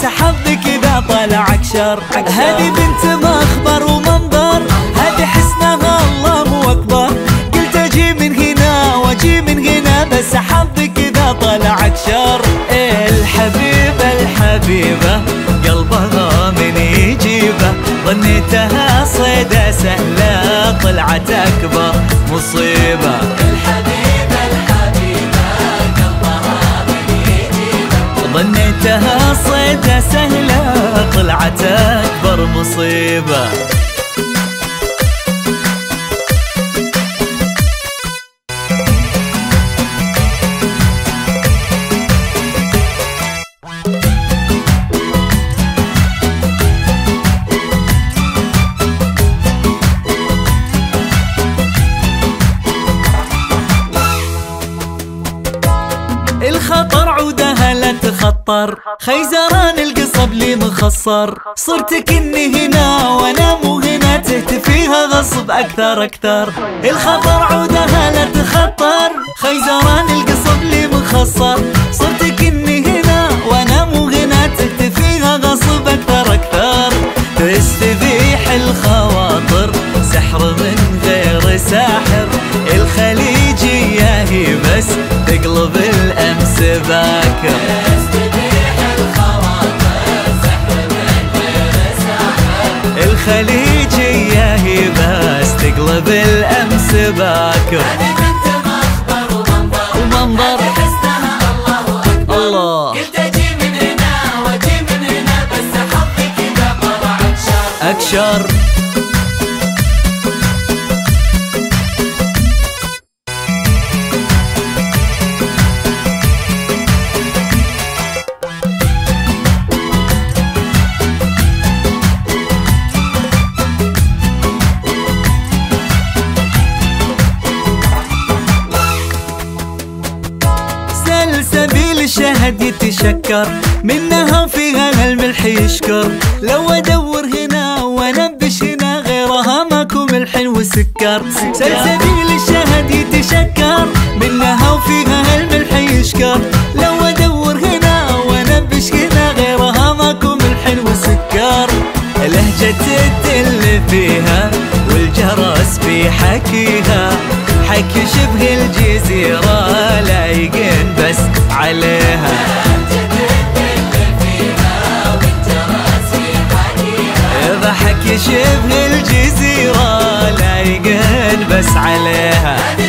بس حظك إذا طلعك شر. هذه بنت مخبر ومنظر، هذه حسنها الله مو أكبر. قلت أجي من هنا وأجي من هنا بس حظك إذا طلعك شر. الحبيبة الحبيبة قلبها من يجيبه، ظنيتها صيدة سهلة طلعت أكبر مصيبة. الحبيبة الحبيبة قلبها من يجيبه، ظنيتها صيدة سهلة طلعت أكبر مصيبة. الخطر عودها لا تخطر، خيزران القصب لي مخصر. صرتك اني هنا وانا مو هنا، تهتفيها غصب اكثر اكثر. الخطر عودها لا تخطر، خيزران القصب لي مخصر. صرتك اني هنا وانا مو هنا، تهتفيها غصب اكثر اكثر. تستبيح الخواطر سحر من غير ساحر، الخليجية هي بس تقلب الأمس باكر. تستبيح الخواطر سحر من غير ساحر، الخليجية هي بس تقلب الأمس باكر. هذه بنت مخبر ومنظر، هذه حسنها الله أكبر. الله قلت أجي من هنا وأجي من هنا بس حظك إذا طلعك شر. أكشر. سلسبيل الشهد يتشكر، منها فيها الملح يشكر. لو ادور هنا وانبش هنا غيرها ماكو ملح وسكر. سلسبيل الشهد يتشكر، منها وفيها الملح يشكر. لو ادور هنا وانبش هنا غيرها ماكو ملح وسكر. لهجة الدل فيها والجرس في حكيها، حكي شبه الجزيرة لايقين بس عليها. إذا حكي شبه الجزيرة لايقين بس عليها.